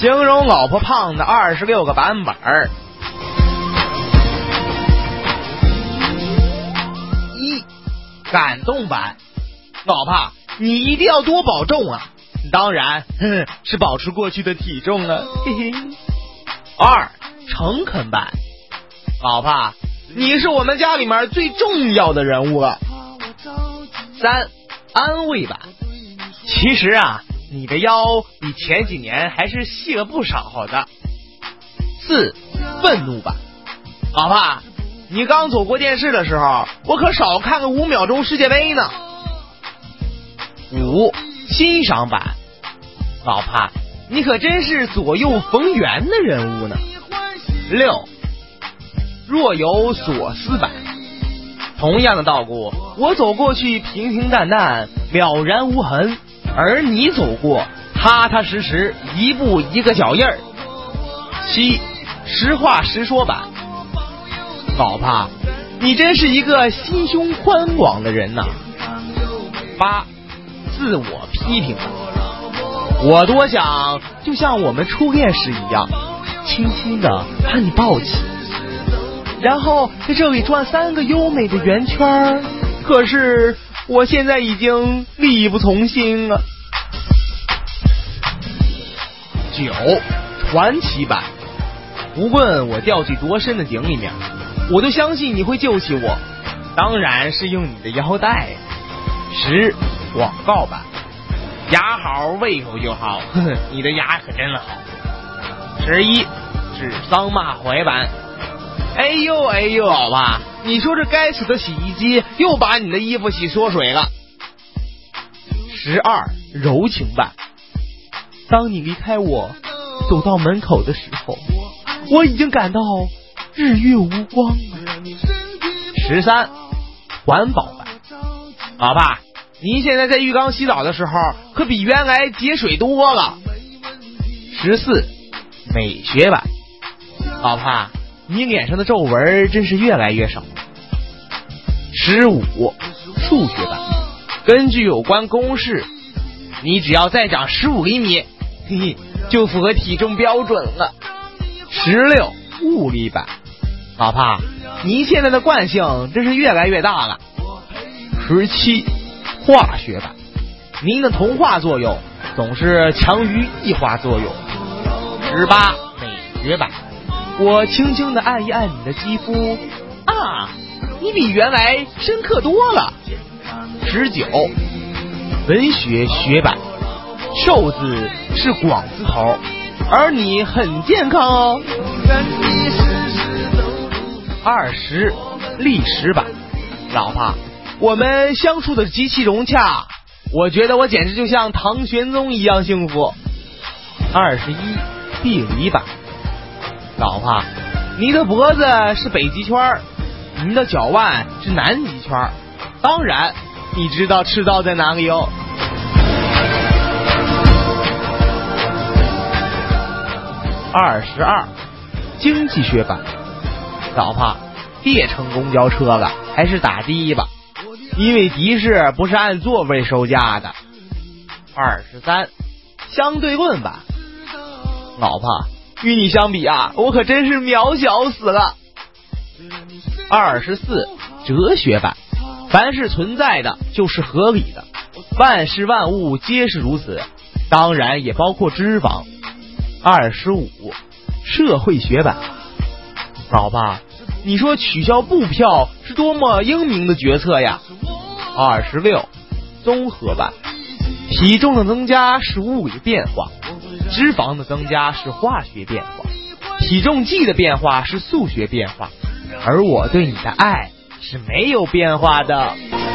形容老婆胖的26个版本。1. 感动版，老婆你一定要多保重啊，当然是保持过去的体重了，嘿嘿。2. 诚恳版，老婆你是我们家里面最重要的人物了。3. 安慰版，其实啊你的腰比前几年还是细了不少的。4. 愤怒版，老婆你刚走过电视的时候我可少看个5秒钟世界杯呢。5. 欣赏版，老婆你可真是左右逢源的人物呢。6. 若有所思版，同样的道路我走过去平平淡淡了然无痕，而你走过踏踏实实一步一个脚印儿。7. 实话实说版，老婆你真是一个心胸宽广的人呐。8. 自我批评版，我多想就像我们初恋时一样，轻轻地把你抱起，然后在这里转3个优美的圆圈，可是我现在已经力不从心了。9. 传奇版，无论我掉进多深的井里面，我都相信你会救起我，当然是用你的腰带。10. 广告版，牙好胃口就好，你的牙可真好。11. 指桑骂槐版，哎呦哎呦老婆你说这该死的洗衣机又把你的衣服洗缩水了。12. 柔情版，当你离开我走到门口的时候，我已经感到日月无光了。13. 环保版，老婆您现在在浴缸洗澡的时候可比原来节水多了。14. 美学版，老婆你脸上的皱纹真是越来越少。15. 数学版，根据有关公式，你只要再长15厘米，嘿嘿，就符合体重标准了。16. 物理版，老婆你现在的惯性真是越来越大了。17. 化学版，您的同化作用总是强于异化作用。18. 美学版，我轻轻地按一按你的肌肤啊，你比原来深刻多了。19. 文学学版，瘦字是广字头，而你很健康哦。20. 历史版，老婆我们相处的极其融洽，我觉得我简直就像唐玄宗一样幸福。21. 地理版，老婆你的脖子是北极圈，你的脚腕是南极圈，当然你知道赤道在哪里哦。22. 经济学版，老婆别乘公交车了，还是打的吧，因为的士不是按座位收价的。23. 相对论版，老婆与你相比啊，我可真是渺小死了。24. 哲学版，凡是存在的就是合理的，万事万物皆是如此，当然也包括脂肪。25. 社会学版，老婆你说取消布票是多么英明的决策呀。26. 综合版，体重的增加是物理变化，脂肪的增加是化学变化，体重计的变化是数学变化，而我对你的爱是没有变化的。